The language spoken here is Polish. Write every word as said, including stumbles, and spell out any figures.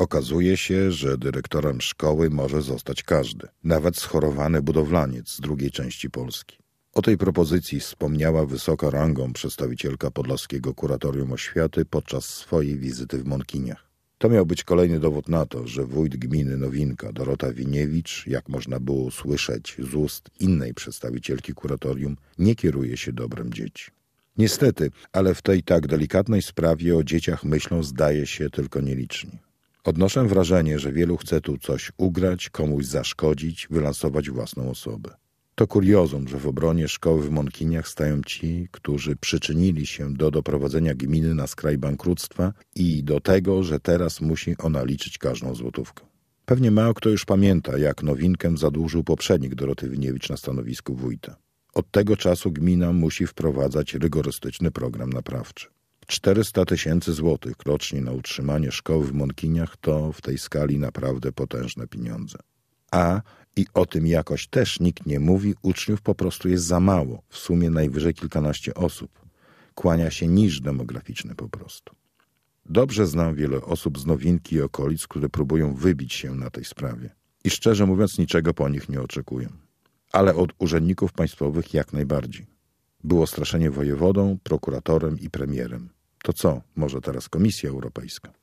Okazuje się, że dyrektorem szkoły może zostać każdy, nawet schorowany budowlaniec z drugiej części Polski. O tej propozycji wspomniała wysoka rangą przedstawicielka Podlaskiego Kuratorium Oświaty podczas swojej wizyty w Monkiniach. To miał być kolejny dowód na to, że wójt gminy Nowinka, Dorota Winiewicz, jak można było usłyszeć z ust innej przedstawicielki kuratorium, nie kieruje się dobrem dzieci. Niestety, ale w tej tak delikatnej sprawie o dzieciach myślą zdaje się tylko nieliczni. Odnoszę wrażenie, że wielu chce tu coś ugrać, komuś zaszkodzić, wylansować własną osobę. To kuriozum, że w obronie szkoły w Monkiniach stają ci, którzy przyczynili się do doprowadzenia gminy na skraj bankructwa i do tego, że teraz musi ona liczyć każdą złotówkę. Pewnie mało kto już pamięta, jak Nowinkę zadłużył poprzednik Doroty Winiewicz na stanowisku wójta. Od tego czasu gmina musi wprowadzać rygorystyczny program naprawczy. czterysta tysięcy złotych rocznie na utrzymanie szkoły w Monkiniach to w tej skali naprawdę potężne pieniądze. A, i o tym jakoś też nikt nie mówi, uczniów po prostu jest za mało, w sumie najwyżej kilkanaście osób. Kłania się niż demograficzny po prostu. Dobrze znam wiele osób z Nowinki i okolic, które próbują wybić się na tej sprawie. I szczerze mówiąc niczego po nich nie oczekuję. Ale od urzędników państwowych jak najbardziej. Było straszenie wojewodą, prokuratorem i premierem. To co, może teraz Komisja Europejska?